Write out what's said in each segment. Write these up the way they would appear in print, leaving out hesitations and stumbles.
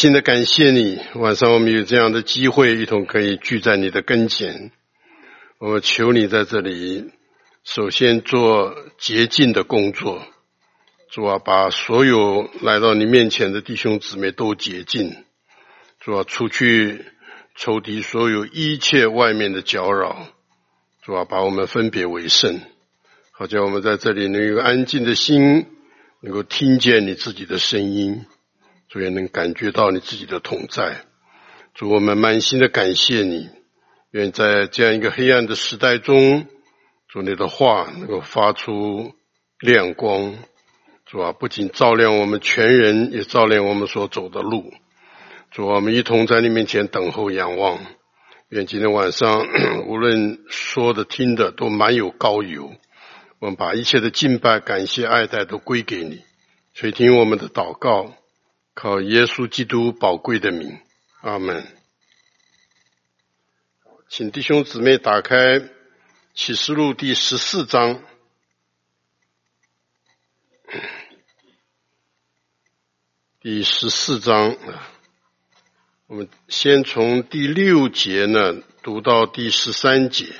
心的感谢你，晚上我们有这样的机会，一同可以聚在你的跟前。我求你在这里，首先做洁净的工作。主啊，把所有来到你面前的弟兄姊妹都洁净。主啊，除去仇敌所有一切外面的搅扰。主啊，把我们分别为圣，好叫我们在这里能有安静的心，能够听见你自己的声音。主也能感觉到你自己的同在。主，我们满心的感谢你，愿在这样一个黑暗的时代中，主你的话能够发出亮光。主啊，不仅照亮我们全人，也照亮我们所走的路。主啊，我们一同在你面前等候仰望。愿今天晚上无论说的听的都满有膏油，我们把一切的敬拜感谢爱戴都归给你。垂听我们的祷告，靠耶稣基督宝贵的名，阿们。请弟兄姊妹打开启示录第14章。第14章，我们先从第6节呢读到第13节。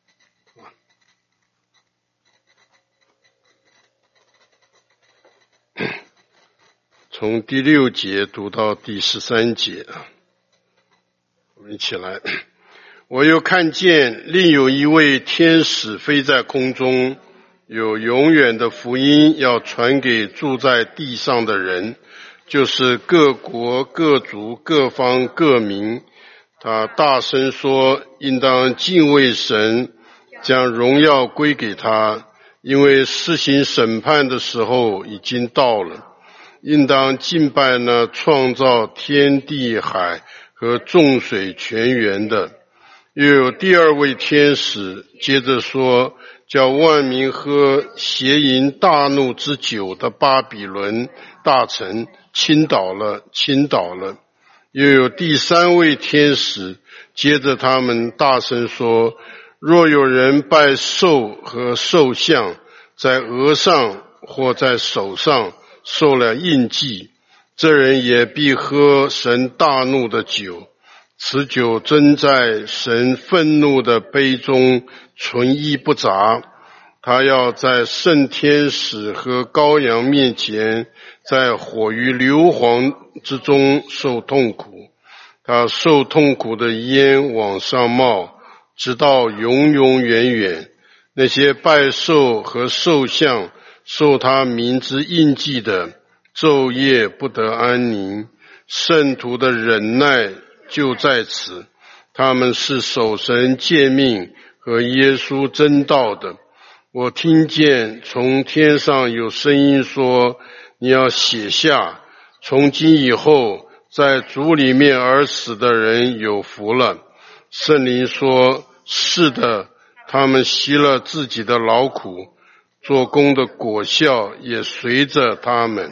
从第6节读到第13节啊，我们一起来。我又看见另有一位天使飞在空中，有永远的福音要传给住在地上的人，就是各国各族各方各民。他大声说，应当敬畏神，将荣耀归给他，因为施行审判的时候已经到了。应当敬拜那创造天地海和众水泉源的。又有第二位天使接着说，叫万民喝邪淫大怒之酒的巴比伦大城倾倒了，倾倒了。又有第三位天使接着他们大声说，若有人拜兽和兽像，在额上或在手上受了印记，这人也必喝神大怒的酒。此酒真在神愤怒的杯中纯一不杂。他要在圣天使和羔羊面前，在火与硫磺之中受痛苦。他受痛苦的烟往上冒，直到永永远远。那些拜兽和兽像受他名之印记的，昼夜不得安宁。圣徒的忍耐就在此，他们是守神诫命和耶稣真道的。我听见从天上有声音说，你要写下，从今以后在主里面而死的人有福了。圣灵说，是的，他们息了自己的劳苦，做工的果效也随着他们。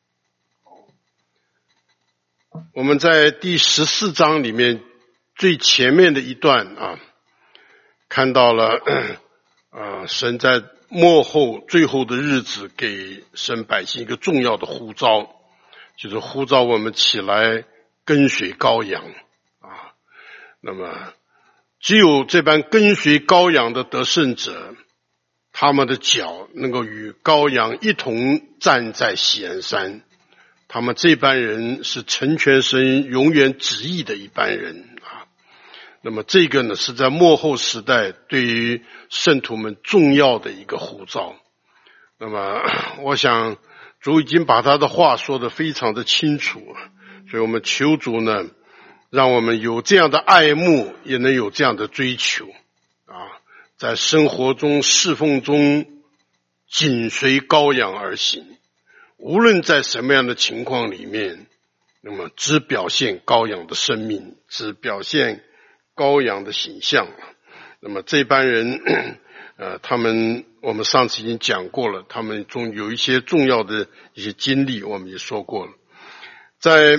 我们在第14章里面最前面的一段啊，看到了神在末后最后的日子给神百姓一个重要的呼召，就是呼召我们起来跟随羔羊啊。那么只有这般跟随羔羊的得胜者，他们的脚能够与羔羊一同站在锡安山。他们这班人是成全神永远旨意的一班人啊。那么这个呢，是在末后时代对于圣徒们重要的一个呼召。那么我想主已经把他的话说得非常的清楚，所以我们求主呢，让我们有这样的爱慕，也能有这样的追求啊，在生活中侍奉中紧随羔羊而行。无论在什么样的情况里面，那么只表现羔羊的生命，只表现羔羊的形象。那么这班人他们我们上次已经讲过了，他们中有一些重要的一些经历，我们也说过了。在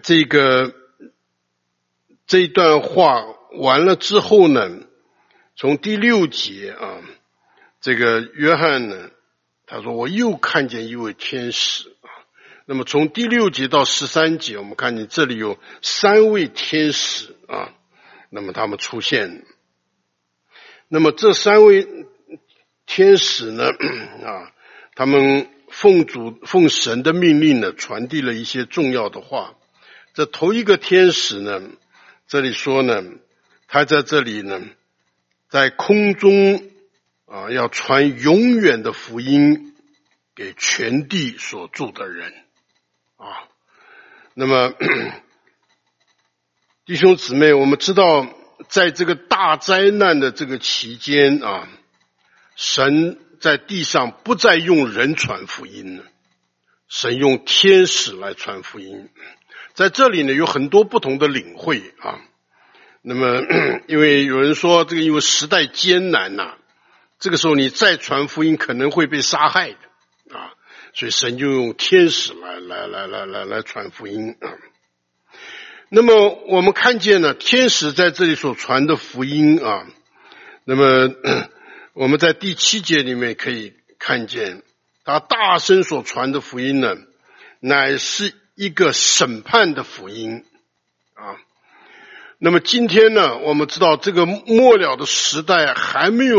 这一段话完了之后呢，从第6节啊，这个约翰呢，他说我又看见一位天使啊， 那么从第6节到13节，我们看见这里有3位天使啊，那么他们出现。那么这3位天使呢啊，他们奉神的命令呢，传递了一些重要的话。这头一个天使呢，这里说呢，他在这里呢，在空中啊，要传永远的福音给全地所住的人啊。那么弟兄姊妹，我们知道在这个大灾难的这个期间啊，神在地上不再用人传福音了，神用天使来传福音。在这里呢，有很多不同的领会啊。那么因为有人说这个因为时代艰难啊，这个时候你再传福音可能会被杀害的啊，所以神就用天使来传福音啊。那么我们看见呢，天使在这里所传的福音啊，那么我们在第7节里面可以看见，他大声所传的福音呢，乃是一个审判的福音啊。那么今天呢，我们知道这个末了的时代还没有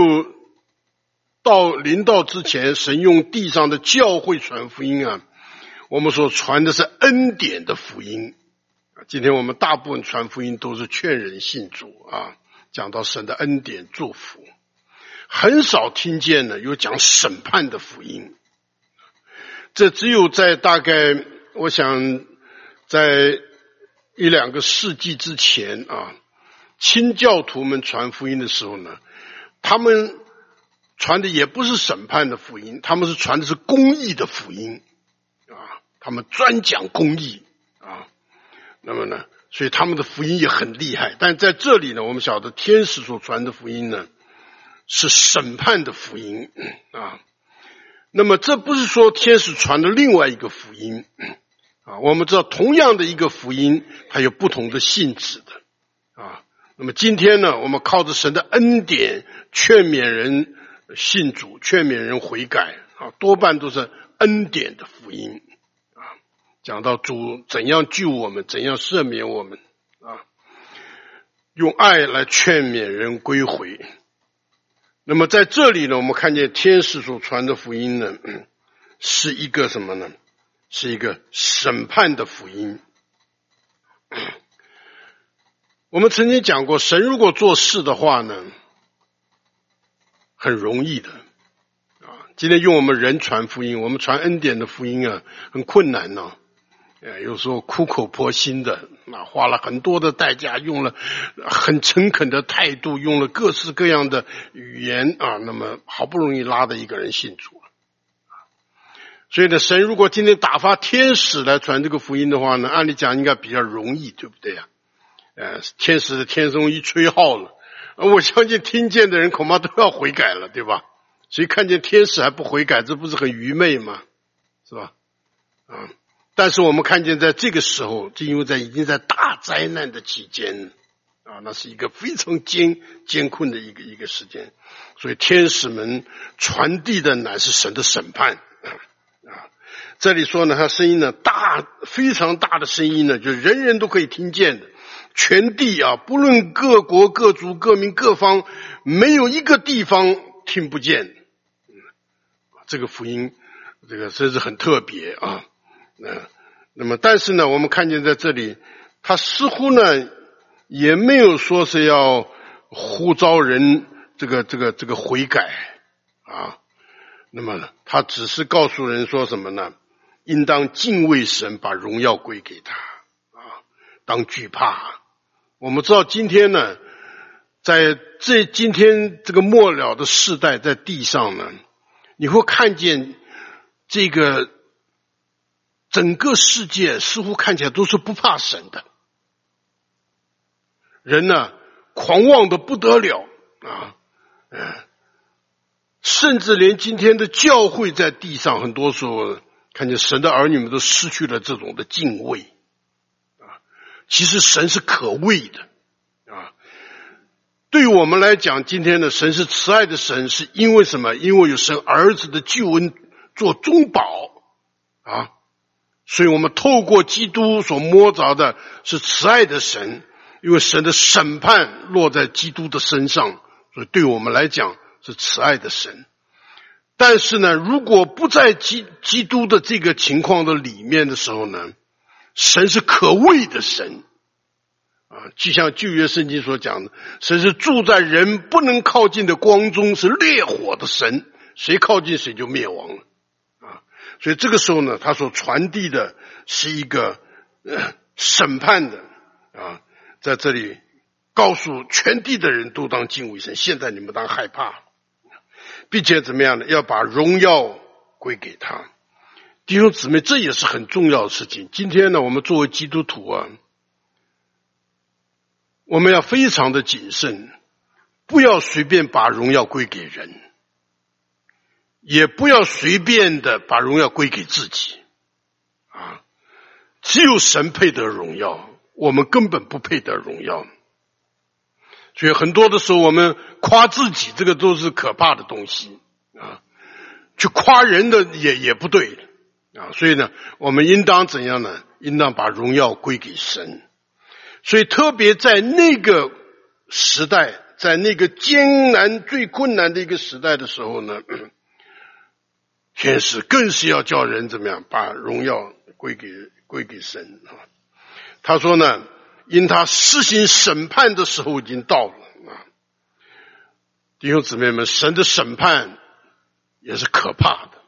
临到之前，神用地上的教会传福音啊，我们所传的是恩典的福音。今天我们大部分传福音都是劝人信主啊，讲到神的恩典祝福，很少听见呢有讲审判的福音。这只有在大概我想在1-2个世纪之前啊，清教徒们传福音的时候呢，他们传的也不是审判的福音，他们是传的是公义的福音啊，他们专讲公义啊。那么呢，所以他们的福音也很厉害。但在这里呢，我们晓得天使所传的福音呢，是审判的福音啊。那么这不是说天使传的另外一个福音啊，我们知道同样的一个福音，它有不同的性质的啊。那么今天呢，我们靠着神的恩典劝勉人信主，劝勉人悔改啊，多半都是恩典的福音啊。讲到主怎样救我们，怎样赦免我们啊，用爱来劝勉人归回。那么在这里呢，我们看见天使所传的福音呢，是一个什么呢？是一个审判的福音。我们曾经讲过，神如果做事的话呢，很容易的啊。今天用我们人传福音，我们传恩典的福音啊，很困难呢。有时候苦口婆心的啊，花了很多的代价，用了很诚恳的态度，用了各式各样的语言啊，那么好不容易拉的一个人信主了。所以呢，神如果今天打发天使来传这个福音的话呢，按理讲应该比较容易，对不对啊？天使的天声一吹号了，我相信听见的人恐怕都要悔改了，对吧？所以看见天使还不悔改，这不是很愚昧吗？是吧？啊。但是我们看见在这个时候，就因为已经在大灾难的期间啊，那是一个非常艰困的一个时间，所以天使们传递的乃是神的审判啊。这里说呢，他声音呢非常大的声音呢，就人人都可以听见的，全地啊，不论各国各族各民各方，没有一个地方听不见。这个福音，这个真是很特别啊。那么但是呢，我们看见在这里，他似乎呢也没有说是要呼召人这个悔改啊。那么他只是告诉人说什么呢？应当敬畏神，把荣耀归给他啊，当惧怕。我们知道今天呢，在今天这个末了的世代，在地上呢，你会看见这个整个世界似乎看起来都是不怕神的，人呢狂妄的不得了啊，甚至连今天的教会在地上，很多时候看见神的儿女们都失去了这种的敬畏啊。其实神是可畏的啊。对于我们来讲，今天的神是慈爱的神，是因为什么？因为有神儿子的救恩做中保啊。 所以我们透过基督所摸着的是慈爱的神，因为神的审判落在基督的身上，所以对我们来讲是慈爱的神。但是呢，如果不在基督的这个情况的里面的时候呢，神是可畏的神就像旧约圣经所讲的，神是住在人不能靠近的光中，是烈火的神，谁靠近谁就灭亡了所以这个时候呢，他所传递的是一个审判的在这里告诉全地的人都当敬畏神，现在你们当害怕，并且怎么样呢？要把荣耀归给他。弟兄姊妹，这也是很重要的事情。今天呢，我们作为基督徒我们要非常的谨慎，不要随便把荣耀归给人，也不要随便的把荣耀归给自己只有神配得荣耀，我们根本不配得荣耀。所以很多的时候我们夸自己，这个都是可怕的东西去夸人的也不对所以呢，我们应当怎样呢？应当把荣耀归给神。所以特别在那个时代，在那个艰难最困难的一个时代的时候呢，天使更是要叫人怎么样把荣耀归给神他说呢，因他施行审判的时候已经到了弟兄姊妹们，神的审判也是可怕的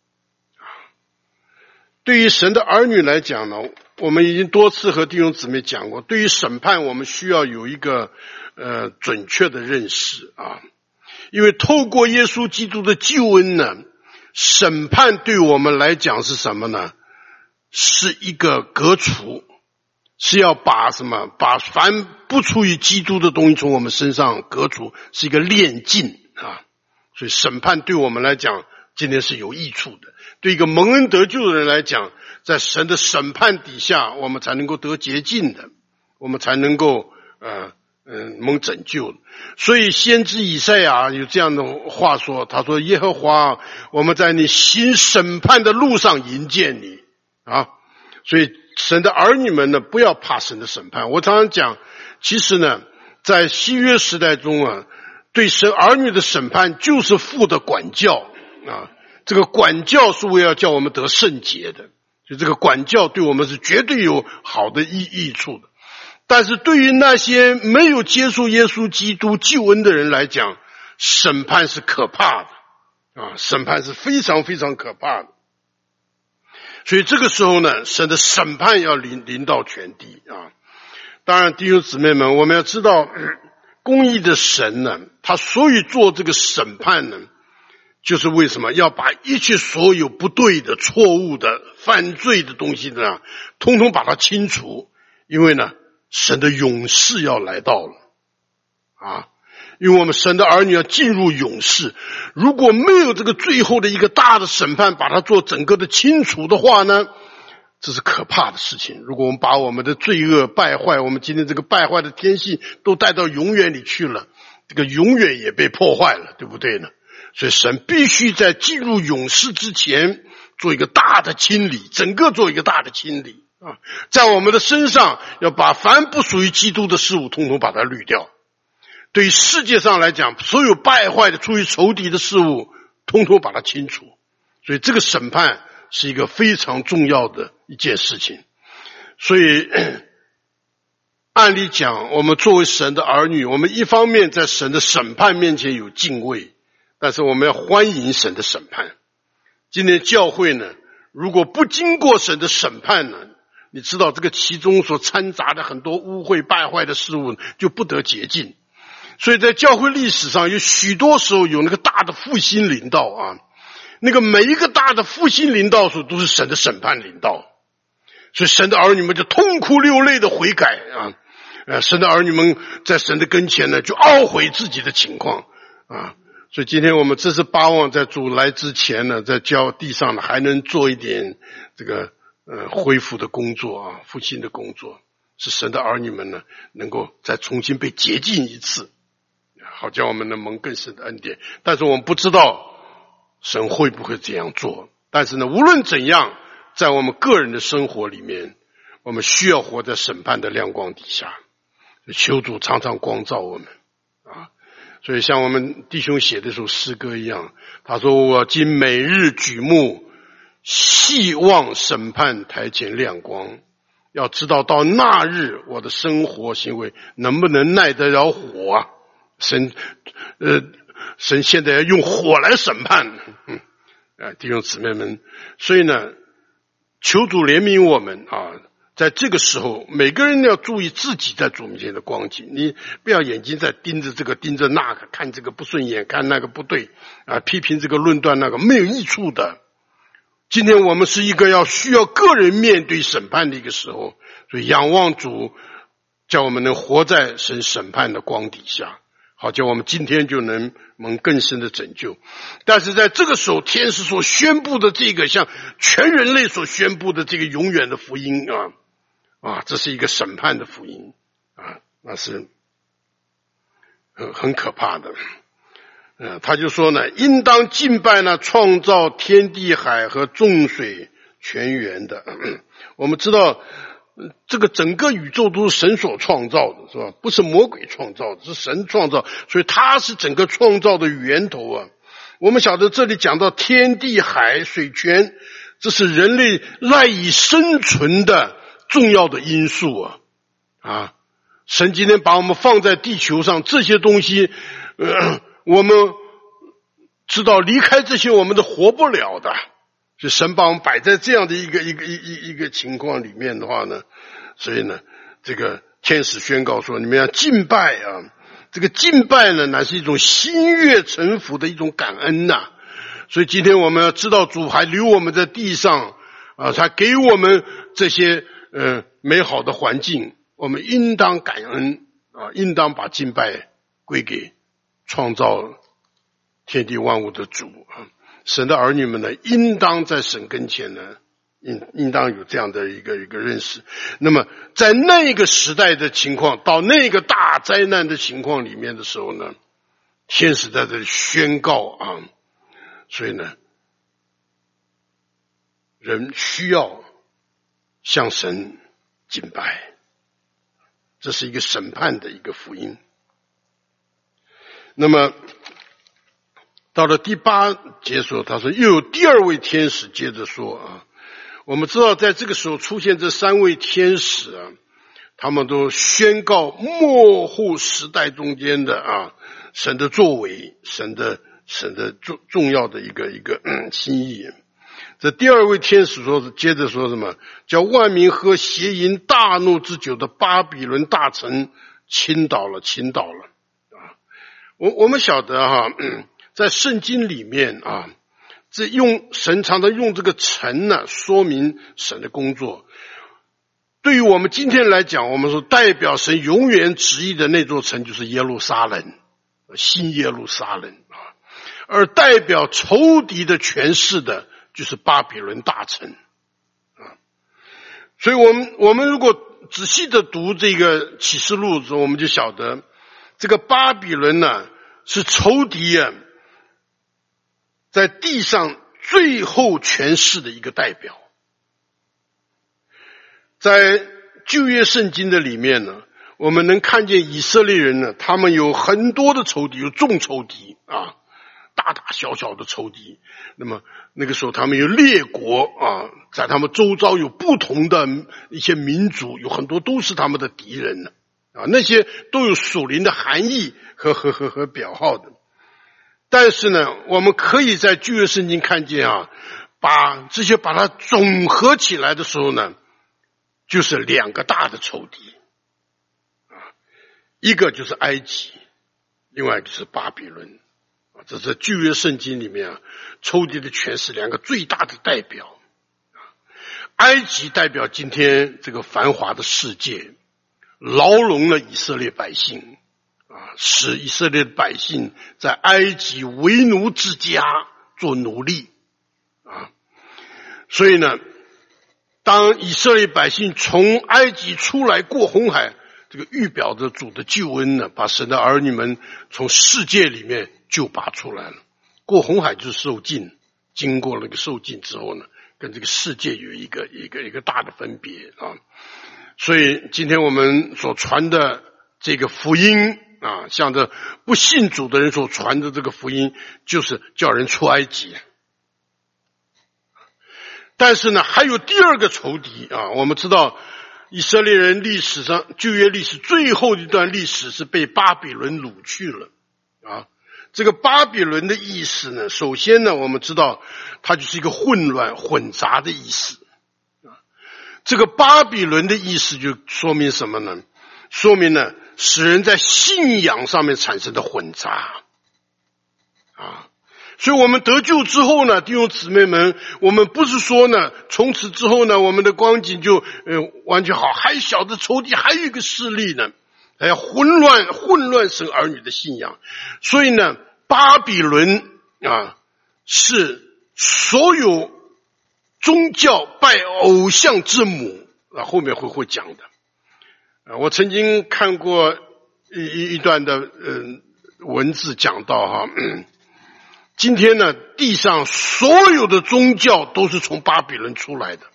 对于神的儿女来讲呢，我们已经多次和弟兄姊妹讲过，对于审判我们需要有一个准确的认识因为透过耶稣基督的救恩呢，审判对我们来讲是什么呢？是一个革除，是要把凡不出于基督的东西从我们身上革除，是一个炼尽所以审判对我们来讲今天是有益处的。对一个蒙恩得救的人来讲，在神的审判底下，我们才能够得洁净的，我们才能够蒙拯救的。所以先知以赛亚有这样的话说，他说耶和华，我们在你行审判的路上迎接你所以神的儿女们呢，不要怕神的审判。我常常讲，其实呢，在新约时代中对神儿女的审判就是父的管教这个管教是为了叫我们得圣洁的，所以这个管教对我们是绝对有好的益处的。但是对于那些没有接受耶稣基督救恩的人来讲，审判是可怕的审判是非常非常可怕的。所以这个时候呢，神的审判要临到全地当然弟兄姊妹们，我们要知道公义的神呢，他所以做这个审判呢，就是为什么要把一切所有不对的、错误的、犯罪的东西呢，通通把它清除。因为呢，神的永世要来到了因为我们神的儿女要进入永世，如果没有这个最后的一个大的审判把它做整个的清除的话呢，这是可怕的事情。如果我们把我们的罪恶败坏，我们今天这个败坏的天性都带到永远里去了，这个永远也被破坏了，对不对呢？所以神必须在进入永世之前做一个大的清理，整个做一个大的清理在我们的身上要把凡不属于基督的事物通通把它滤掉。对于世界上来讲，所有败坏的出于仇敌的事物通通把它清除。所以这个审判是一个非常重要的一件事情。所以按理讲，我们作为神的儿女，我们一方面在神的审判面前有敬畏，但是我们要欢迎神的审判。今天教会呢，如果不经过神的审判呢，你知道这个其中所掺杂的很多污秽败坏的事物就不得洁净。所以在教会历史上有许多时候有那个大的复兴临到那个每一个大的复兴临到时候都是神的审判临到，所以神的儿女们就痛哭流泪的悔改神的儿女们在神的跟前呢就懊悔自己的情况所以今天我们真是巴望在主来之前呢，在教地上呢还能做一点这个恢复的工作复兴的工作，使神的儿女们呢能够再重新被洁净一次，好叫我们能蒙更深的恩典。但是我们不知道神会不会这样做，但是呢无论怎样， 在我们个人的生活里面，我们需要活在审判的亮光底下，求主常常光照我们啊。所以像我们弟兄写的首诗歌一样，他说我今每日举目细望审判台前亮光，要知道到那日我的生活行为能不能耐得了火啊。神现在要用火来审判弟兄姊妹们，所以呢求主怜悯我们啊，在这个时候每个人要注意自己在主面前的光景，你不要眼睛在盯着这个盯着那个，看这个不顺眼，看那个不对啊，批评这个论断那个，没有益处的。今天我们是一个需要个人面对审判的一个时候，所以仰望主，叫我们能活在神审判的光底下，好叫我们今天就能蒙更深的拯救。但是在这个时候，天使所宣布的这个向全人类所宣布的这个永远的福音这是一个审判的福音那是很可怕的。他就说呢，应当敬拜那创造天地海和众水泉源的。我们知道这个整个宇宙都是神所创造的，是吧？不是魔鬼创造的，是神创造，所以他是整个创造的源头啊。我们晓得这里讲到天地海水泉，这是人类赖以生存的重要的因素神今天把我们放在地球上，这些东西我们知道离开这些我们都活不了的，所以神把我们摆在这样的一个情况里面的话呢，所以呢这个天使宣告说你们要敬拜这个敬拜呢乃是一种心悦诚服的一种感恩所以今天我们要知道主还留我们在地上才给我们这些美好的环境，我们应当感恩应当把敬拜归给创造天地万物的主神的儿女们呢，应当在神跟前呢，应当有这样的一个认识。那么在那个时代的情况，到那个大灾难的情况里面的时候呢，天使在这里宣告所以呢人需要向神敬拜，这是一个审判的一个福音。那么到了第8节说，他说又有第2位天使接着说我们知道在这个时候出现这3位天使他们都宣告末后时代中间的神的作为，神的重要的一个心意。这第2位天使接着说什么？叫万民喝邪淫大怒之酒的巴比伦大城倾倒了。我们晓得在圣经里面这神常常用这个城呢说明神的工作。对于我们今天来讲，我们说代表神永远旨意的那座城就是耶路撒冷，新耶路撒冷而代表仇敌的权势的就是巴比伦大城所以我们如果仔细的读这个启示录的时候，我们就晓得这个巴比伦呢是仇敌在地上最后权势的一个代表。在旧约圣经的里面呢，我们能看见以色列人呢，他们有很多的仇敌，有众仇敌大大小小的仇敌。那么那个时候他们有列国在他们周遭有不同的一些民族，有很多都是他们的敌人那些都有属灵的含义和表号的。但是呢，我们可以在旧约圣经看见把这些把它总合起来的时候呢，就是2个大的仇敌一个就是埃及，另外就是巴比伦这是旧约圣经里面仇敌的权势2个最大的代表。埃及代表今天这个繁华的世界，牢笼了以色列百姓使以色列的百姓在埃及为奴之家做奴隶所以呢，当以色列百姓从埃及出来过红海，这个预表着主的救恩呢，把神的儿女们从世界里面救拔出来了。过红海就是受尽，经过了个受尽之后呢， 跟这个世界有一个大的分别啊。所以今天我们所传的这个福音啊，向着不信主的人所传的这个福音，就是叫人出埃及。但是呢，还有第二个仇敌啊，我们知道以色列人历史上旧约历史最后一段历史是被巴比伦掳去了啊。这个巴比伦的意思呢，首先呢，我们知道它就是一个混乱混杂的意思啊。这个巴比伦的意思就说明什么呢？说明呢，使人在信仰上面产生的混杂啊。所以我们得救之后呢，弟兄姊妹们，我们不是说呢，从此之后呢，我们的光景就完全好，还晓得仇敌还有一个势力呢，混乱神儿女的信仰。所以呢，巴比伦啊，是所有宗教拜偶像之母啊，后面会讲的。我曾经看过一段的文字讲到哈。今天呢，地上所有的宗教都是从巴比伦出来的，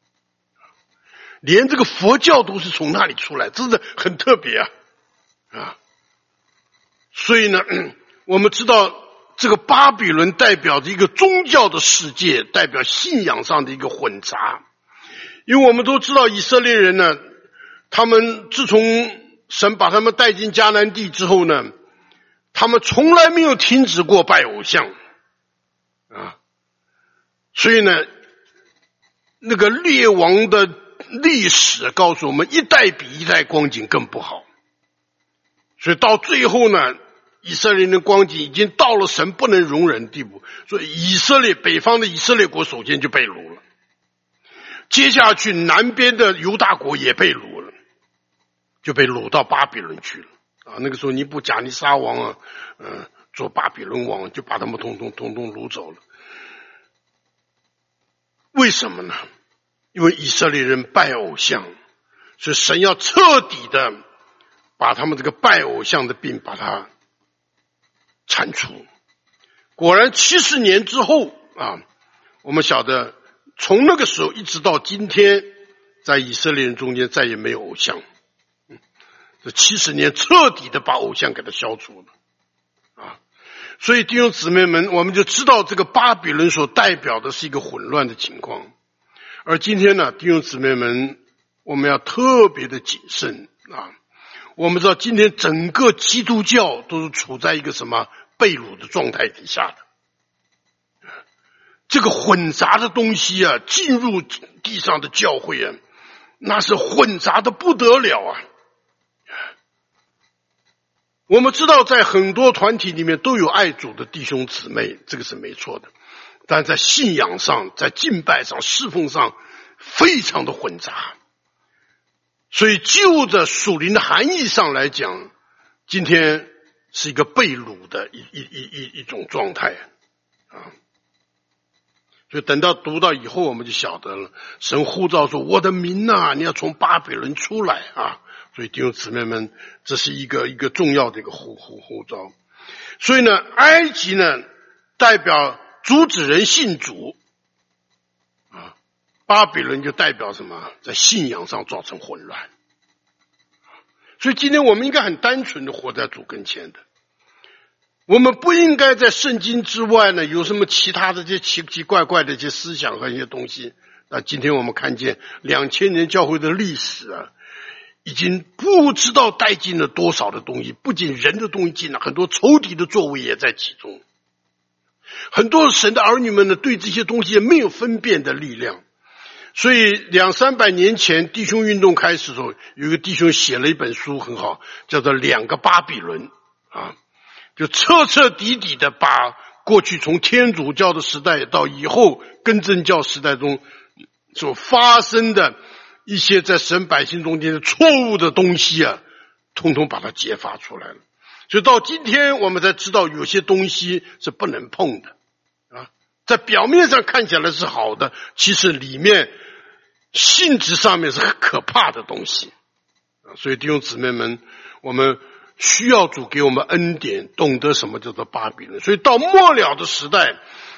连这个佛教都是从那里出来，真的很特别啊！所以呢，我们知道这个巴比伦代表着一个宗教的世界，代表信仰上的一个混杂。因为我们都知道以色列人呢，他们自从神把他们带进迦南地之后呢，他们从来没有停止过拜偶像啊，所以呢，那个列王的历史告诉我们，一代比一代光景更不好。所以到最后呢，以色列人的光景已经到了神不能容忍的地步，所以北方的以色列国首先就被掳了，接下去南边的犹大国也被掳了，就被掳到巴比伦去了。啊，那个时候尼布甲尼撒王啊，做巴比伦王，就把他们统统掳走了。为什么呢？因为以色列人拜偶像，所以神要彻底的把他们这个拜偶像的病把它铲除。果然70年之后啊，我们晓得从那个时候一直到今天，在以色列人中间再也没有偶像。这70年彻底的把偶像给它消除了啊！所以弟兄姊妹们，我们就知道这个巴比伦所代表的是一个混乱的情况。而今天呢，弟兄姊妹们，我们要特别的谨慎啊！我们知道今天整个基督教都是处在一个什么被掳的状态底下的，这个混杂的东西啊，进入地上的教会啊，那是混杂的不得了啊！我们知道在很多团体里面都有爱主的弟兄姊妹，这个是没错的，但在信仰上，在敬拜上，侍奉上非常的混杂。所以就着属灵的含义上来讲，今天是一个被掳的一种状态啊。所以等到读到以后，我们就晓得了，神呼召说，我的民啊，你要从巴比伦出来啊。所以弟兄姊妹们，这是一个重要的一个呼召。所以呢，埃及呢代表阻止人信主啊，巴比伦就代表什么？在信仰上造成混乱。所以今天我们应该很单纯的活在主跟前的，我们不应该在圣经之外呢有什么其他的这些奇奇怪怪的这些思想和一些东西。那今天我们看见2000年教会的历史啊，已经不知道带进了多少的东西，不仅人的东西进了，很多仇敌的作为也在其中。很多神的儿女们呢，对这些东西没有分辨的力量。所以200-300年前弟兄运动开始的时候，有一个弟兄写了一本书很好，叫做2个巴比伦啊，就彻底的把过去从天主教的时代到以后更正教时代中所发生的一些在神百姓中间的错误的东西啊，统统把它揭发出来了。所以到今天我们才知道有些东西是不能碰的啊，在表面上看起来是好的，其实里面性质上面是很可怕的东西啊。所以弟兄姊妹们，我们需要主给我们恩典，懂得什么叫做巴比伦。所以到末了的时代，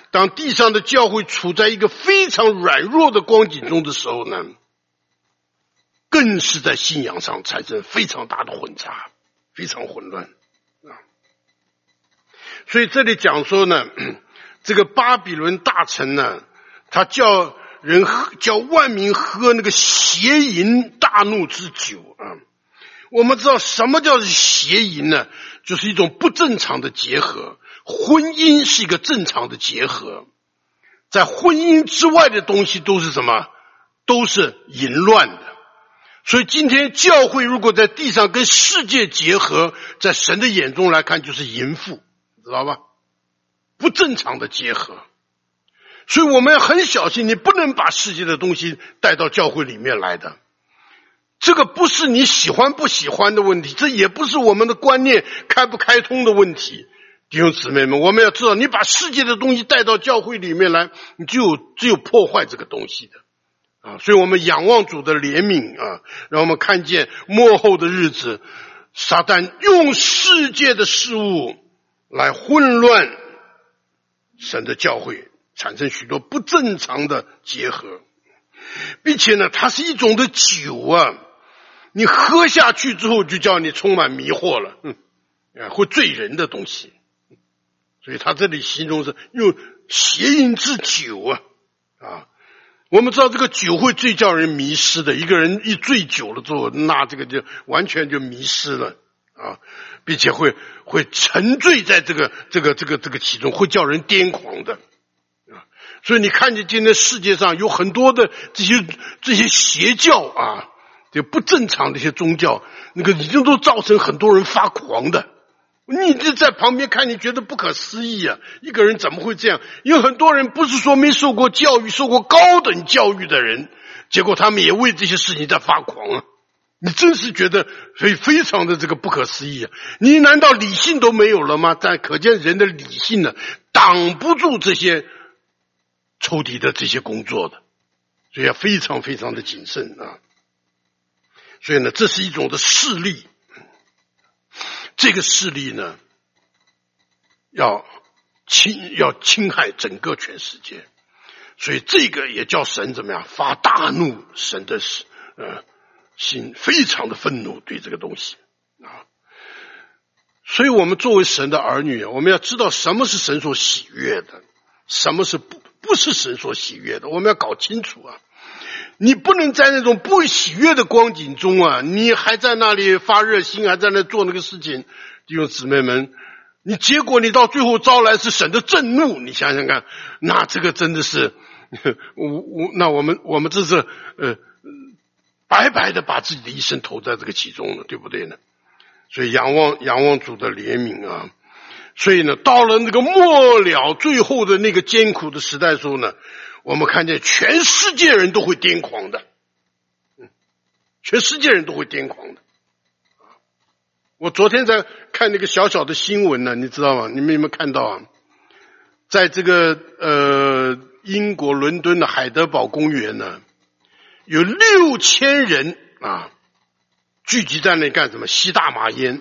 当地上的教会处在一个非常软弱的光景中的时候呢，更是在信仰上产生非常大的混杂，非常混乱啊。所以这里讲说呢，这个巴比伦大臣呢，他叫万民喝那个邪淫大怒之酒啊。我们知道什么叫邪淫呢？就是一种不正常的结合。婚姻是一个正常的结合，在婚姻之外的东西都是什么？都是淫乱的。所以今天教会如果在地上跟世界结合，在神的眼中来看就是淫妇，知道吧？不正常的结合。所以我们要很小心，你不能把世界的东西带到教会里面来的。这个不是你喜欢不喜欢的问题，这也不是我们的观念开不开通的问题。弟兄姊妹们，我们要知道，你把世界的东西带到教会里面来，你只有破坏这个东西的啊！所以我们仰望主的怜悯啊，让我们看见末后的日子，撒旦用世界的事物来混乱神的教会，产生许多不正常的结合，并且呢，它是一种的酒啊，你喝下去之后就叫你充满迷惑了，会醉人的东西。所以他这里形容是用邪淫之酒啊，我们知道这个酒会最叫人迷失的，一个人一醉酒了之后，那这个就完全就迷失了啊，并且会沉醉在这个其中，会叫人癫狂的啊。所以你看见今天世界上有很多的这些邪教啊，这不正常的一些宗教，那个已经都造成很多人发狂的。你就在旁边看，你觉得不可思议啊！一个人怎么会这样？有很多人不是说没受过教育、受过高等教育的人，结果他们也为这些事情在发狂啊！你真是觉得非常的这个不可思议啊！你难道理性都没有了吗？但可见人的理性呢，挡不住这些仇敌的这些工作的，所以要非常非常的谨慎啊！所以呢，这是一种的势力。这个势力呢，要侵害整个全世界，所以这个也叫神怎么样发大怒，神的心非常的愤怒对这个东西啊。所以我们作为神的儿女，我们要知道什么是神所喜悦的，什么是不是神所喜悦的，我们要搞清楚啊。你不能在那种不喜悦的光景中啊，你还在那里发热心，还在那做那个事情，弟兄姊妹们，结果你到最后招来是神的震怒，你想想看，那这个真的是那我们这是白白的把自己的一生投在这个其中了，对不对呢？所以仰望主的怜悯啊。所以呢，到了那个末了最后的那个艰苦的时代的时候呢，我们看见全世界人都会癫狂的，全世界人都会癫狂的。我昨天在看那个小小的新闻呢，你知道吗？你们有没有看到啊？在这个英国伦敦的海德堡公园呢，有6000人啊聚集在那干什么？吸大麻烟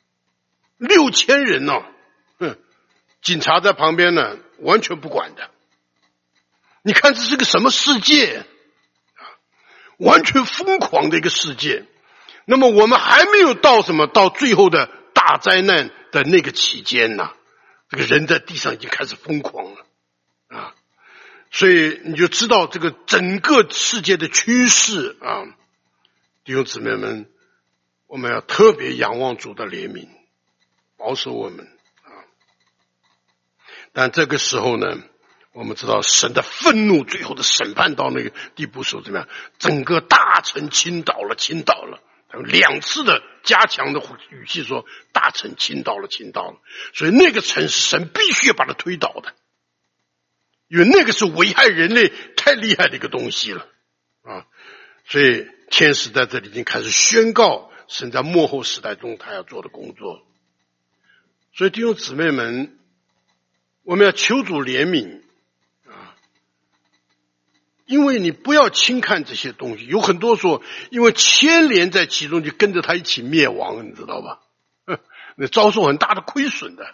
，6000人呢，警察在旁边呢，完全不管的。你看这是个什么世界啊？完全疯狂的一个世界。那么我们还没有到到最后的大灾难的那个期间呢，这个人在地上已经开始疯狂了啊！所以你就知道这个整个世界的趋势啊，弟兄姊妹们，我们要特别仰望主的怜悯，保守我们啊！但这个时候呢，我们知道神的愤怒，最后的审判到那个地步时候怎么样？整个大城倾倒了。2次的加强的语气说大城倾倒了。所以那个城是神必须要把它推倒的，因为那个是危害人类太厉害的一个东西了啊！所以天使在这里已经开始宣告神在末后时代中他要做的工作。所以弟兄姊妹们，我们要求主怜悯啊，因为你不要轻看这些东西，有很多说因为牵连在其中就跟着他一起灭亡，你知道吧？那遭受很大的亏损的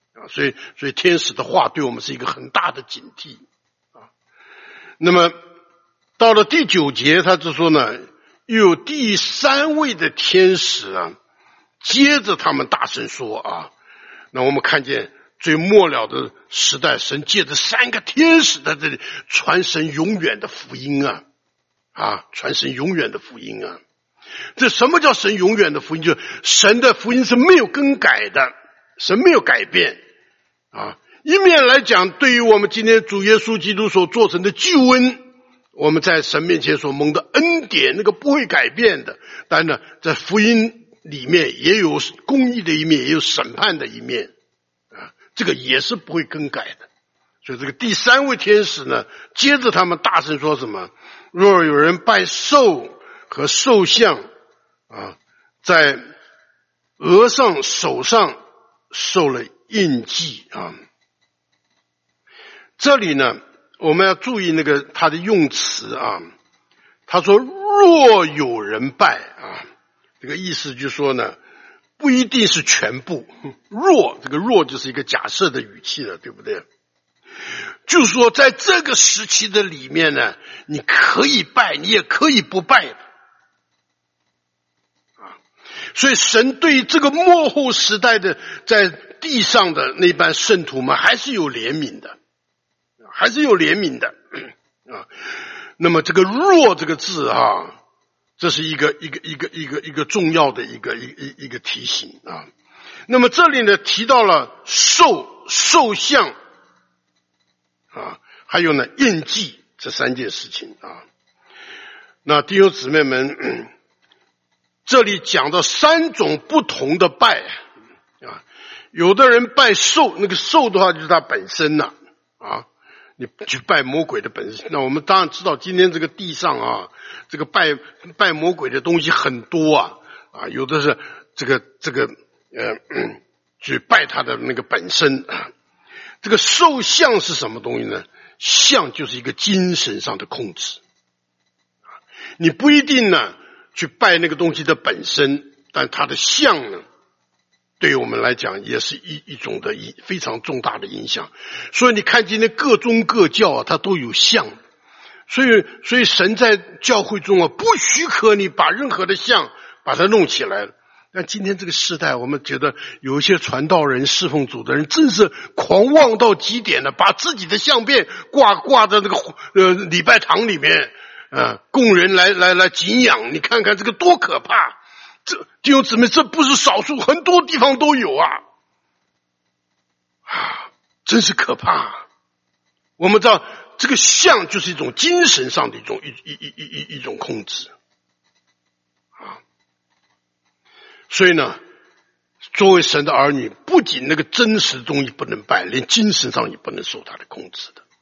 所以天使的话对我们是一个很大的警惕啊。那么到了第9节，他就说呢，又有第3位的天使啊，接着他们大声说啊，那我们看见最末了的时代，神借着3个天使在这里传神永远的福音啊，传神永远的福音啊。这什么叫神永远的福音？就是神的福音是没有更改的，神没有改变啊。一面来讲，对于我们今天主耶稣基督所做成的救恩，我们在神面前所蒙的恩典，那个不会改变的。当然呢，在福音里面也有公义的一面，也有审判的一面啊，这个也是不会更改的。所以这个第3位天使呢，接着他们大声说什么？若有人拜兽和兽像啊，在额上手上受了印记啊。这里呢，我们要注意那个他的用词啊，他说若有人拜啊，这个意思就是说呢，不一定是全部。若，这个若就是一个假设的语气了，对不对？就是说在这个时期的里面呢，你可以拜，你也可以不拜的啊。所以神对这个末后时代的在地上的那班圣徒们还是有怜悯的，还是有怜悯的啊。那么这个若这个字啊，这是一个重要的一个提醒啊。那么这里呢提到了兽像啊，还有呢印记这3件事情啊。那弟兄姊妹们，这里讲到3种不同的拜啊。有的人拜兽，那个兽的话就是它本身呐啊，你去拜魔鬼的本身。那我们当然知道，今天这个地上啊，这个拜魔鬼的东西很多啊，有的是这个去拜他的那个本身啊。这个兽像是什么东西呢？像就是一个精神上的控制你不一定呢去拜那个东西的本身，但它的像呢，对于我们来讲也是一种的非常重大的影响。所以你看今天各宗各教啊，它都有像，所以神在教会中啊，不许可你把任何的像把它弄起来。但今天这个时代，我们觉得有一些传道人、侍奉主的人，真是狂妄到极点了，把自己的相片挂在那个礼拜堂里面，供人来敬仰。你看看这个多可怕！这弟兄姊妹，这不是少数，很多地方都有真是可怕。我们知道，这个像就是一种精神上的一种控制所以呢，作为神的儿女，不仅那个真实的东西不能拜，连精神上也不能受他的控制的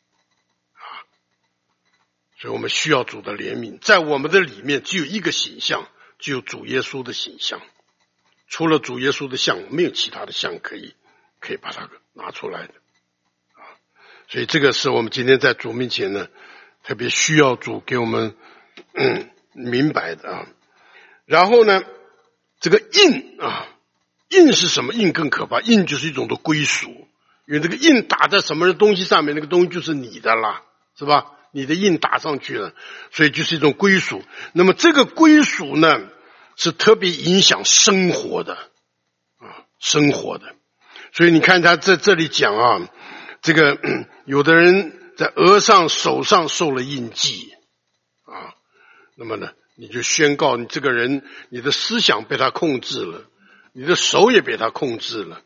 所以我们需要主的怜悯。在我们的里面只有一个形象，只有主耶稣的形象，除了主耶稣的像，没有其他的像可以把它拿出来的所以这个是我们今天在主面前呢，特别需要主给我们明白的然后呢，这个印是什么？印更可怕，印就是一种的归属，因为这个印打在什么东西上面，那个东西就是你的啦，是吧？你的印打上去了，所以就是一种归属。那么这个归属呢，是特别影响生活的生活的。所以你看他在这里讲这个有的人在额上手上受了印记那么呢，你就宣告你这个人，你的思想被他控制了，你的手也被他控制了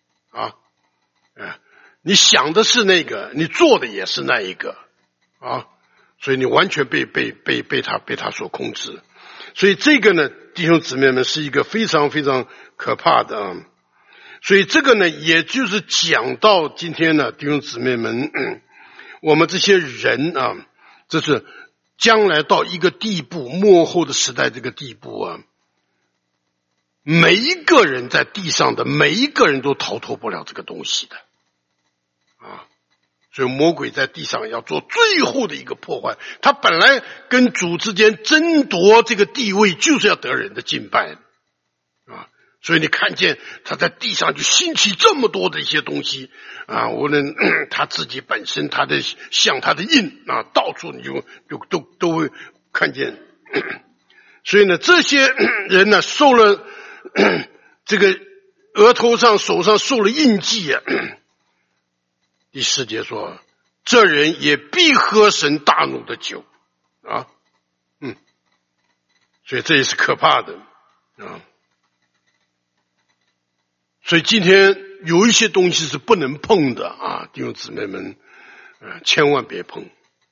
你想的是那个，你做的也是那一个所以你完全被他所控制。所以这个呢，弟兄姊妹们，是一个非常非常可怕的所以这个呢，也就是讲到今天呢，弟兄姊妹们，我们这些人这是将来到一个地步，末后的时代这个地步每一个人在地上的每一个人都逃脱不了这个东西的所以魔鬼在地上要做最后的一个破坏。他本来跟主之间争夺这个地位，就是要得人的敬拜所以你看见他在地上就兴起这么多的一些东西啊，无论他自己本身他的像他的印啊，到处你就都会看见。所以呢，这些人呢受了这个额头上手上受了印记啊。第4节说，这人也必喝神大怒的酒啊，所以这也是可怕的啊。所以今天有一些东西是不能碰的啊，弟兄姊妹们，千万别碰。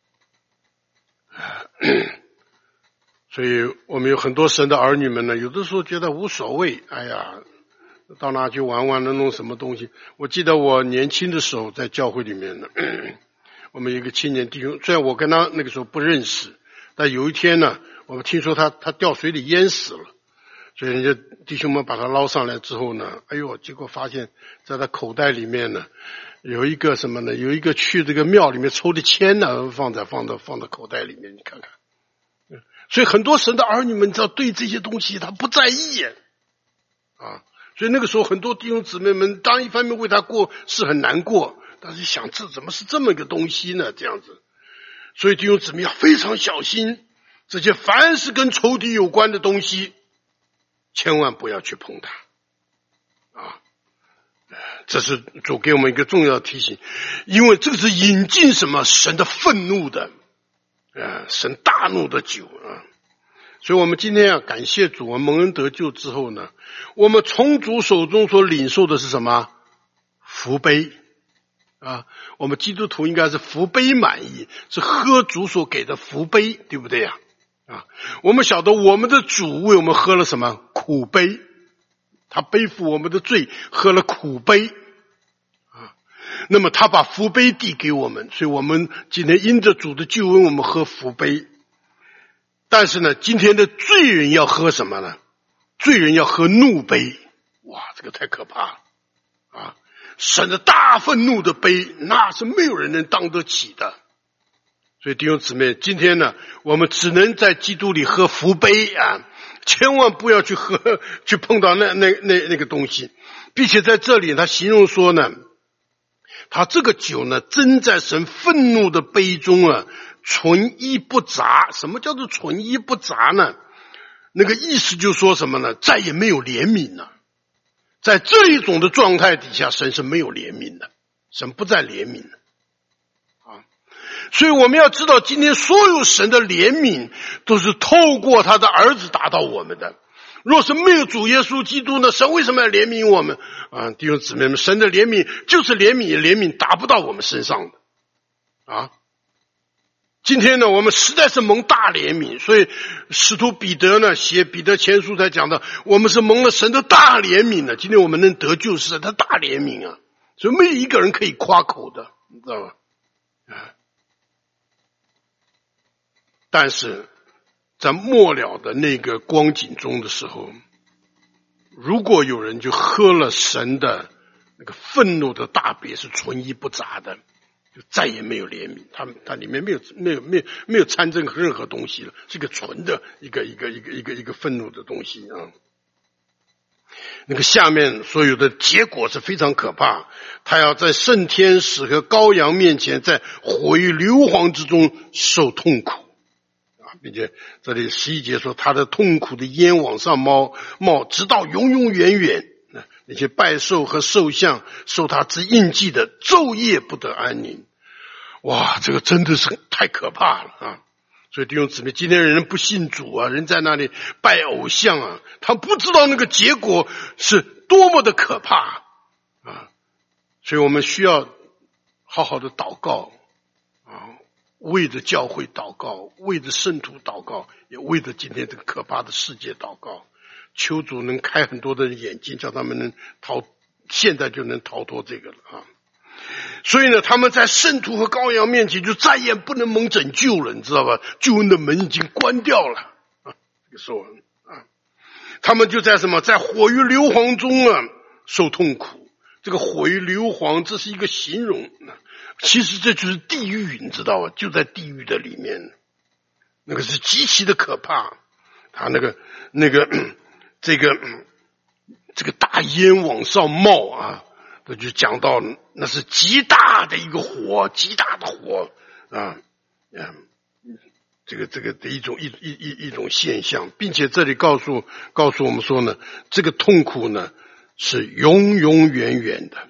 所以我们有很多神的儿女们呢，有的时候觉得无所谓，哎呀，到哪去玩玩能弄什么东西。我记得我年轻的时候在教会里面呢，我们有一个青年弟兄，虽然我跟他那个时候不认识，但有一天呢，我们听说他掉水里淹死了，所以人家弟兄们把他捞上来之后呢，哎呦，结果发现在他口袋里面呢有一个什么呢？有一个去这个庙里面抽的签呢，放到口袋里面，你看看。所以很多神的儿女们，你知道对这些东西他不在意啊。所以那个时候很多弟兄姊妹们，当一方面为他过是很难过，但是想这怎么是这么一个东西呢？这样子，所以弟兄姊妹要非常小心，这些凡是跟仇敌有关的东西，千万不要去碰它啊！这是主给我们一个重要的提醒，因为这个是引进什么神的愤怒的，神大怒的酒啊！所以我们今天要感谢主，我们蒙恩得救之后呢，我们从主手中所领受的是什么？福杯啊！我们基督徒应该是福杯满溢，是喝主所给的福杯，对不对呀？啊，我们晓得我们的主为我们喝了什么？苦杯，他背负我们的罪，喝了苦杯啊。那么他把福杯递给我们，所以我们今天因着主的救恩，我们喝福杯。但是呢，今天的罪人要喝什么呢？罪人要喝怒杯。哇，这个太可怕了啊！神的大愤怒的杯，那是没有人能当得起的。所以弟兄姊妹，今天呢，我们只能在基督里喝福杯啊，千万不要去碰到那个东西。并且在这里他形容说呢，他这个酒呢，斟在神愤怒的杯中啊，纯一不杂。什么叫做纯一不杂呢？那个意思就说什么呢？再也没有怜悯了。在这一种的状态底下，神是没有怜悯的，神不再怜悯了啊。所以我们要知道，今天所有神的怜悯都是透过他的儿子达到我们的。若是没有主耶稣基督呢，神为什么要怜悯我们啊？弟兄姊妹们，神的怜悯就是怜悯，怜悯达不到我们身上的啊。今天呢，我们实在是蒙大怜悯，所以使徒彼得呢写彼得前书才讲到，我们是蒙了神的大怜悯的。今天我们能得救是他大怜悯啊，所以没有一个人可以夸口的，你知道吧？但是在末了的那个光景中的时候，如果有人就喝了神的那个愤怒的大杯，是纯一不杂的，就再也没有怜悯，它里面没有掺任何东西了，是个纯的一个愤怒的东西啊。那个下面所有的结果是非常可怕，他要在圣天使和羔羊面前，在火与硫磺之中受痛苦啊，并且这里11节说，他的痛苦的烟往上冒，直到永永远远。那些拜兽和兽像受他之印记的，昼夜不得安宁。哇，这个真的是太可怕了啊！所以弟兄姊妹，今天人不信主啊，人在那里拜偶像啊，他不知道那个结果是多么的可怕啊！所以我们需要好好的祷告啊，为着教会祷告，为着圣徒祷告，也为着今天这个可怕的世界祷告。求主能开很多的眼睛，叫他们能现在就能逃脱这个了啊！所以呢，他们在圣徒和羔羊面前就再也不能蒙拯救了，你知道吧？救恩的门已经关掉了啊！这个时候啊，他们就在什么，在火与硫磺中啊受痛苦。这个火与硫磺，这是一个形容，其实这就是地狱，你知道吧？就在地狱的里面，那个是极其的可怕。他这个这个大烟往上冒啊，这就讲到那是极大的一个火，极大的火啊，这个的一种现象，并且这里告诉我们说呢，这个痛苦呢是永永远远的，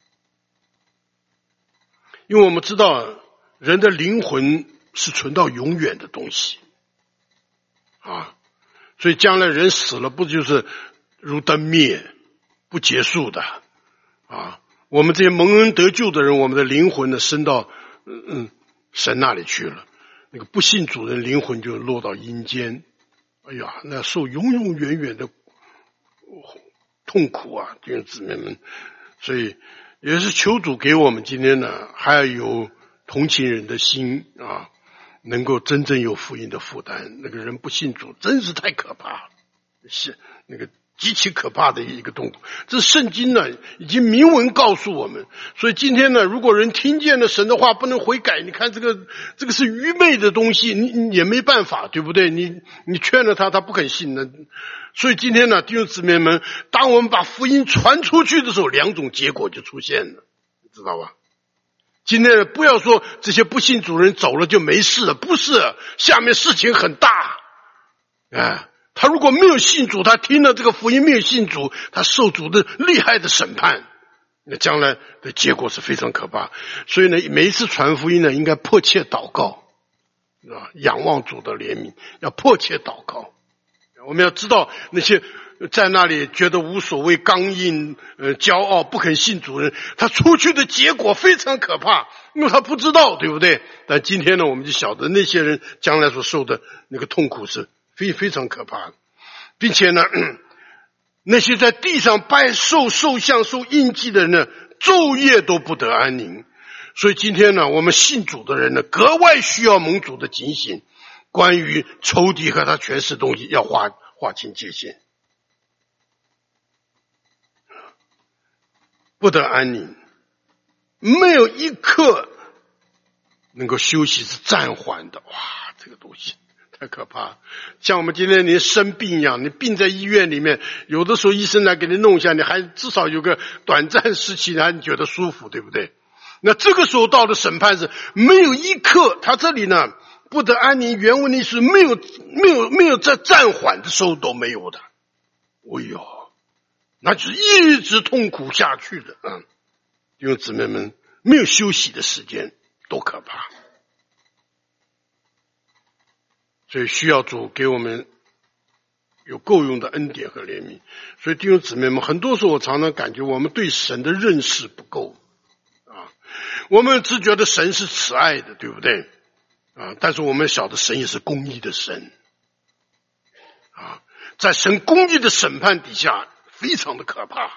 因为我们知道人的灵魂是存到永远的东西啊，所以将来人死了不就是如灯灭，不结束的啊。我们这些蒙恩得救的人，我们的灵魂呢升到神那里去了，那个不信主人灵魂就落到阴间，哎呀，那受永永远远的痛苦啊，弟兄姊妹们。所以也是求主给我们今天呢还要有同情人的心啊，能够真正有福音的负担。那个人不信主真是太可怕了，是那个极其可怕的一个痛苦。这圣经呢已经明文告诉我们，所以今天呢，如果人听见了神的话不能悔改，你看这个是愚昧的东西，你也没办法，对不对？你劝了他不肯信呢。所以今天呢，弟兄姊妹们，当我们把福音传出去的时候，两种结果就出现了，知道吧？今天不要说这些不信主人走了就没事了，不是，下面事情很大啊。他如果没有信主，他听了这个福音没有信主，他受主的厉害的审判，那将来的结果是非常可怕。所以呢，每一次传福音呢，应该迫切祷告啊，仰望主的怜悯，要迫切祷告。我们要知道那些在那里觉得无所谓、刚硬、骄傲、不肯信主人，他出去的结果非常可怕，因为他不知道，对不对？但今天呢，我们就晓得那些人将来所受的那个痛苦是非常可怕的，并且呢，那些在地上拜受像、受印记的人呢，昼夜都不得安宁。所以今天呢，我们信主的人呢，格外需要蒙主的警醒，关于仇敌和他权势东西要划清界限，不得安宁，没有一刻能够休息是暂缓的。哇，这个东西太可怕了。像我们今天你生病一样，你病在医院里面，有的时候医生来给你弄一下，你还至少有个短暂时期你觉得舒服，对不对？那这个时候到的审判是没有一刻，他这里呢不得安宁，原文里是没有在暂缓的时候都没有的。哎呦，那就是一直痛苦下去的啊！弟兄姊妹们，没有休息的时间，多可怕！所以需要主给我们有够用的恩典和怜悯。所以弟兄姊妹们，很多时候我常常感觉我们对神的认识不够啊。我们只觉得神是慈爱的，对不对啊？但是我们晓得神也是公义的神啊，在神公义的审判底下非常的可怕。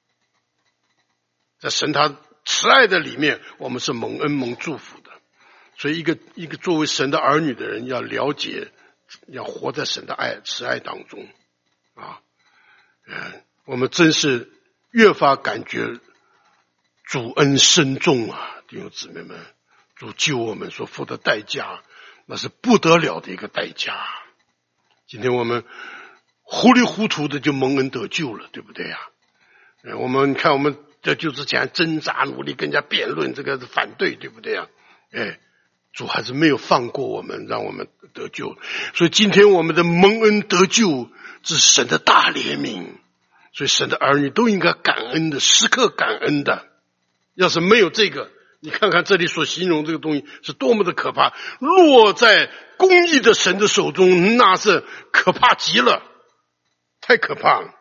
在神他慈爱的里面，我们是蒙恩蒙祝福的。所以一个作为神的儿女的人要了解，要活在神的慈爱当中啊。我们真是越发感觉主恩深重啊，弟兄姊妹们，主救我们所付的代价，那是不得了的一个代价。今天我们糊里糊涂的就蒙恩得救了，对不对呀？我们看我们在救之前挣扎努力跟人家辩论，这个反对，对不对呀？主还是没有放过我们，让我们得救。所以今天我们的蒙恩得救是神的大怜悯，所以神的儿女都应该感恩的，时刻感恩的。要是没有这个，你看看这里所形容这个东西是多么的可怕，落在公义的神的手中，那是可怕极了，太可怕了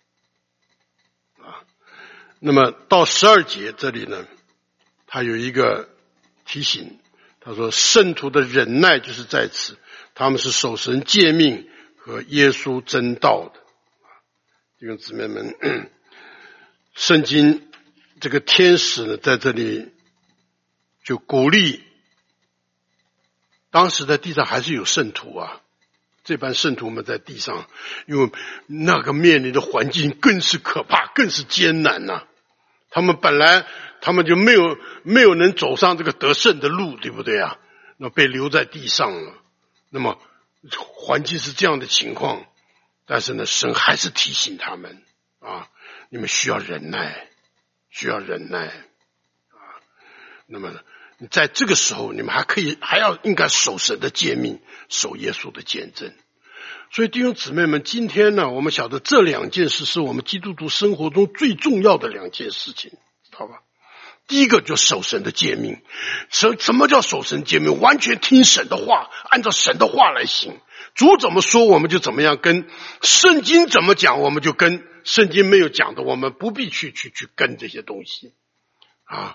啊！那么到12节这里呢，他有一个提醒，他说圣徒的忍耐就是在此，他们是守神诫命和耶稣真道的。弟兄姊妹们，圣经这个天使呢，在这里就鼓励当时在地上还是有圣徒啊，这班圣徒们在地上，因为那个面临的环境更是可怕，更是艰难啊。他们就没有能走上这个得胜的路，对不对啊？那被留在地上了。那么环境是这样的情况，但是呢，神还是提醒他们啊，你们需要忍耐，需要忍耐啊。那么在这个时候，你们应该守神的诫命，守耶稣的见证。所以弟兄姊妹们，今天呢，我们晓得这两件事是我们基督徒生活中最重要的两件事情，知道吧？第一个就守神的诫命。什么叫守神诫命？完全听神的话，按照神的话来行。主怎么说我们就怎么样跟，圣经怎么讲我们就跟，圣经没有讲的我们不必去跟这些东西啊。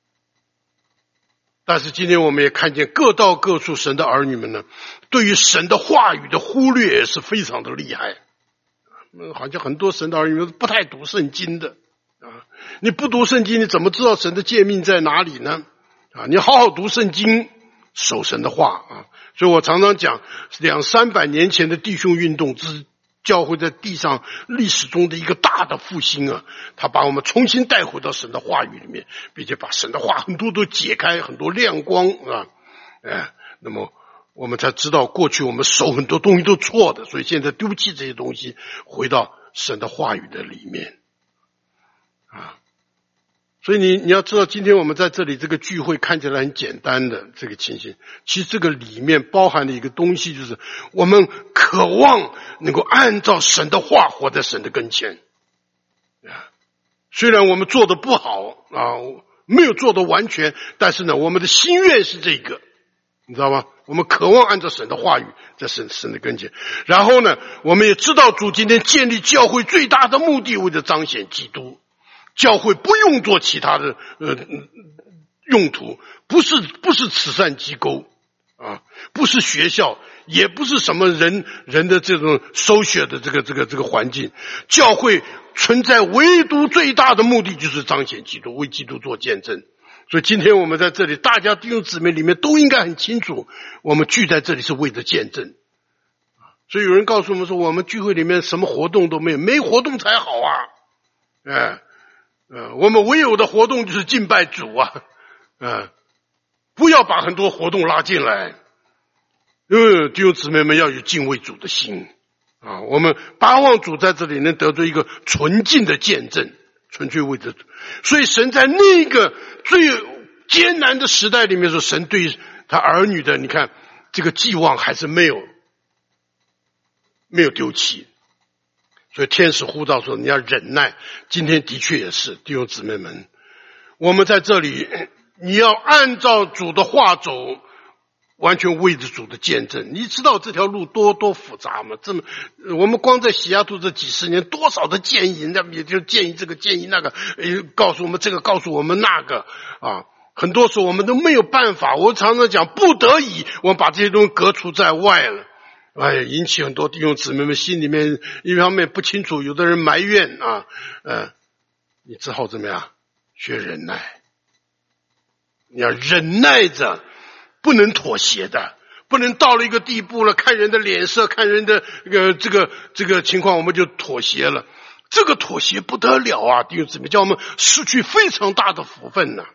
但是今天我们也看见各道各处神的儿女们呢，对于神的话语的忽略也是非常的厉害。好像很多神的儿女们不太读圣经的啊，你不读圣经，你怎么知道神的诫命在哪里呢？啊，你好好读圣经，守神的话啊。所以我常常讲200-300年前的弟兄运动，这是教会在地上历史中的一个大的复兴啊，他把我们重新带回到神的话语里面，并且把神的话很多都解开，很多亮光啊，那么我们才知道过去我们守很多东西都错的，所以现在丢弃这些东西，回到神的话语的里面啊。所以你要知道，今天我们在这里这个聚会看起来很简单的这个情形，其实这个里面包含的一个东西，就是我们渴望能够按照神的话活在神的跟前。虽然我们做的不好啊，没有做的完全，但是呢，我们的心愿是这个，你知道吗？我们渴望按照神的话语在神的跟前。然后呢，我们也知道主今天建立教会最大的目的，为了彰显基督。教会不用做其他的用途，不是慈善机构啊，不是学校，也不是什么人的这种收血的这个环境。教会存在唯独最大的目的，就是彰显基督，为基督做见证。所以今天我们在这里，大家弟兄姊妹里面都应该很清楚，我们聚在这里是为了见证。所以有人告诉我们说，我们聚会里面什么活动都没有，没活动才好啊，我们唯有的活动就是敬拜主啊，不要把很多活动拉进来。弟兄姊妹们要有敬畏主的心啊！我们巴望主在这里能得出一个纯净的见证，纯粹为着主。所以神在那个最艰难的时代里面说，神对他儿女的，你看这个寄望还是没有丢弃。所以天使呼召说你要忍耐，今天的确也是弟兄姊妹们，我们在这里你要按照主的话走，完全为着主的见证。你知道这条路多复杂吗？我们光在西雅图这几十年，多少的建议，那也就建议这个建议那个，告诉我们这个告诉我们那个啊，很多时候我们都没有办法。我常常讲不得已，我们把这些东西革除在外了。引起很多弟兄姊妹们心里面一方面不清楚，有的人埋怨啊，你只好怎么样？学忍耐。你要忍耐着，不能妥协的，不能到了一个地步了，看人的脸色，看人的这个情况，我们就妥协了。这个妥协不得了啊，弟兄姊妹，叫我们失去非常大的福分呢。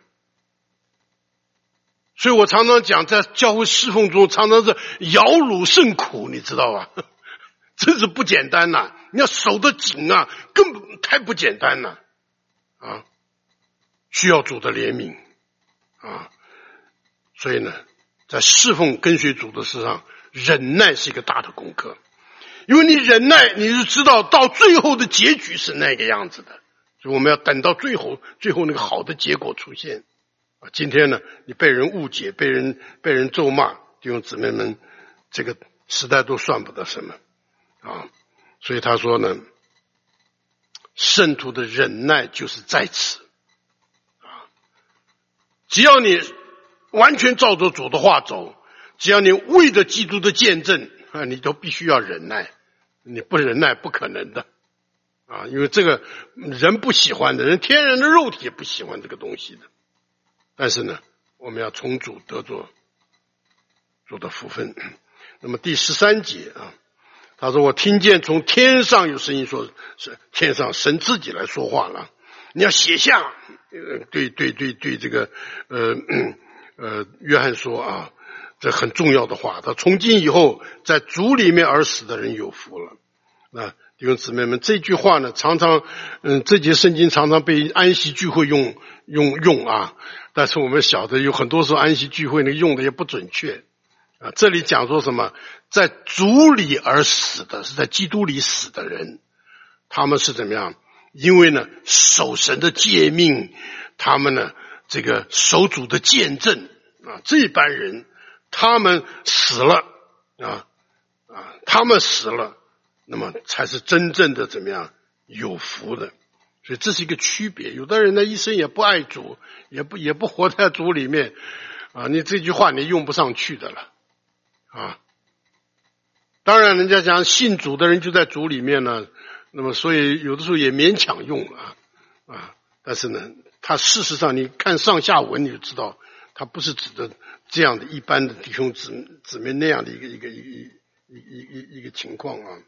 所以我常常讲，在教会侍奉中，常常是摇橹甚苦，你知道吧？真是不简单呐！你要守得紧啊，根本太不简单了啊！需要主的怜悯啊！所以呢，在侍奉跟随主的事上，忍耐是一个大的功课，因为你忍耐，你就知道到最后的结局是那个样子的，所以我们要等到最后那个好的结果出现。今天呢，你被人误解，被人咒骂，弟兄姊妹们，这个时代都算不得什么啊！所以他说呢，圣徒的忍耐就是在此啊！只要你完全照着主的话走，只要你为着基督的见证啊，你都必须要忍耐，你不忍耐不可能的啊！因为这个人不喜欢的，人天然的肉体也不喜欢这个东西的。但是呢，我们要从主得着主的福分。那么第13节啊，他说我听见从天上有声音说，是天上神自己来说话了，你要写下。对这个约翰说啊，这很重要的话，他从今以后在主里面而死的人有福了。那弟兄姊妹们，这句话呢，常常这节圣经常常被安息聚会用啊，但是我们晓得有很多时候安息聚会呢用的也不准确啊。这里讲说什么，在主里而死的，是在基督里死的人，他们是怎么样？因为呢守神的诫命，他们呢这个守主的见证啊，这班人他们死了他们死了，那么才是真正的怎么样有福的。所以这是一个区别。有的人呢一生也不爱主，也不活在主里面啊，你这句话你用不上去的了啊。当然人家讲信主的人就在主里面呢，那么所以有的时候也勉强用啊，但是呢他事实上你看上下文你就知道，他不是指的这样的一般的弟兄姊妹那样的一个情况啊。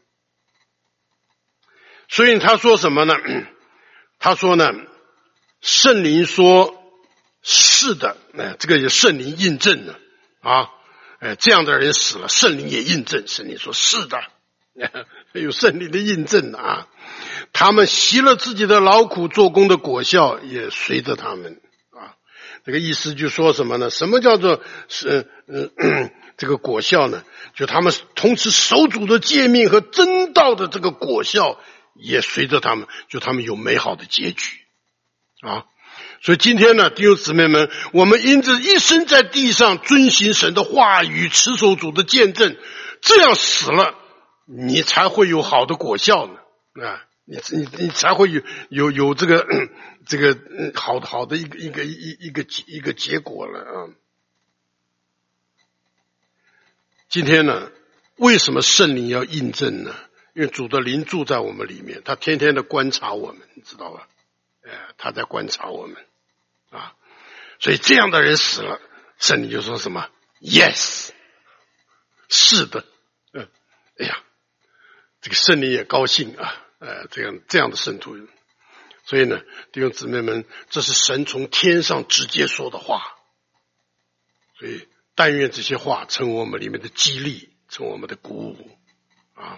所以他说什么呢？他说呢，圣灵说是的，这个也圣灵印证了啊，这样的人死了，圣灵也印证，圣灵说是的，有圣灵的印证啊。他们习了自己的劳苦做工的果效也随着他们啊。这个意思就说什么呢？什么叫做这个果效呢？就他们同时守主的诫命和真道的这个果效也随着他们，就他们有美好的结局啊。所以今天呢，弟兄姊妹们，我们因着一生在地上遵行神的话语，持守主的见证，这样死了，你才会有好的果效呢啊。你才会有这个好的一个结果了啊。今天呢，为什么圣灵要印证呢？因为主的灵住在我们里面，他天天的观察我们，你知道吧？他在观察我们啊。所以这样的人死了，圣灵就说什么 ？Yes， 是的，哎呀，这个圣灵也高兴啊。这样的圣徒，所以呢，弟兄姊妹们，这是神从天上直接说的话，所以但愿这些话成为我们里面的激励，成为我们的鼓舞啊！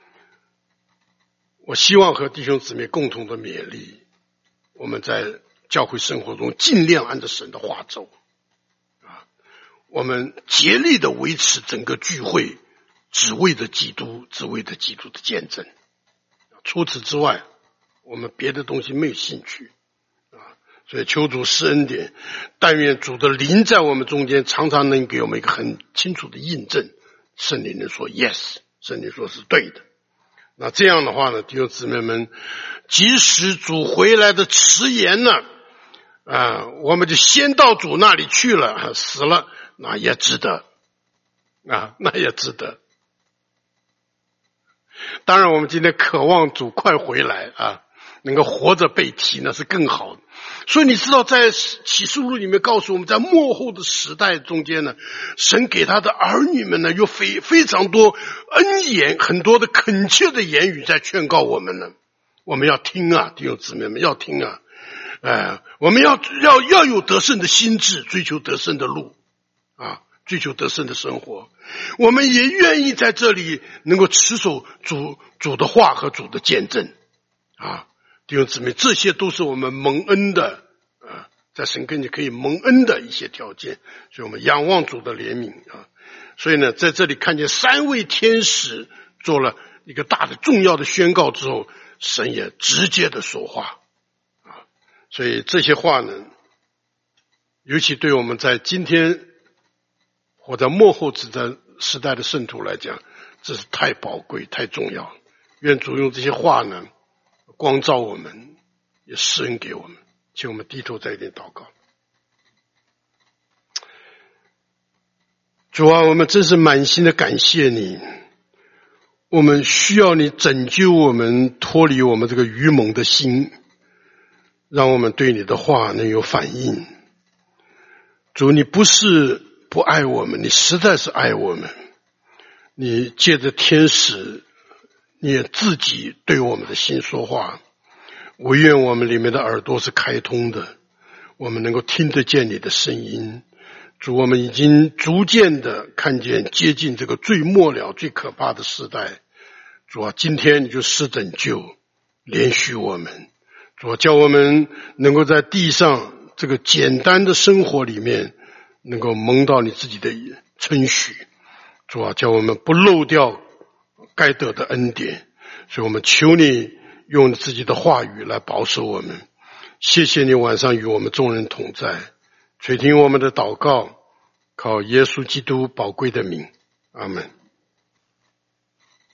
我希望和弟兄姊妹共同的勉励，我们在教会生活中尽量按照神的话走啊，我们竭力的维持整个聚会，只为着基督，只为着基督的见证。除此之外，我们别的东西没有兴趣啊，所以求主施恩典，但愿主的灵在我们中间常常能给我们一个很清楚的印证。圣灵能说 yes， 圣灵说是对的。那这样的话呢，弟兄姊妹们，即使主回来的迟延呢，我们就先到主那里去了，死了，那也值得啊，那也值得。当然我们今天渴望主快回来啊，能够活着被提那是更好的。所以你知道在启示录里面告诉我们，在末后的时代中间呢，神给他的儿女们呢有非常多恩言，很多的恳切的言语在劝告我们呢，我们要听啊，弟兄姊妹们要听啊，我们要有得胜的心智，追求得胜的路啊，追求得胜的生活。我们也愿意在这里能够持守主的话和主的见证啊，弟兄姊妹，这些都是我们蒙恩的在神跟前可以蒙恩的一些条件，所以我们仰望主的怜悯啊。所以呢，在这里看见3位天使做了一个大的重要的宣告之后，神也直接的说话啊。所以这些话呢，尤其对我们在今天或在末后时代的圣徒来讲，这是太宝贵太重要了。愿主用这些话呢光照我们，也施恩给我们。请我们低头再一点祷告。主啊，我们真是满心的感谢你，我们需要你拯救我们，脱离我们这个愚蒙的心，让我们对你的话能有反应。主，你不是不爱我们，你实在是爱我们，你借着天使，你也自己对我们的心说话。唯愿我们里面的耳朵是开通的，我们能够听得见你的声音。主，我们已经逐渐的看见接近这个最末了最可怕的时代。 主啊，今天你就施拯救，怜恤我们。主啊，叫我们能够在地上这个简单的生活里面，能够蒙到你自己的称许。主啊，叫我们不漏掉该得的恩典。所以我们求你用自己的话语来保守我们。谢谢你晚上与我们众人同在，垂听我们的祷告，靠耶稣基督宝贵的名，阿们。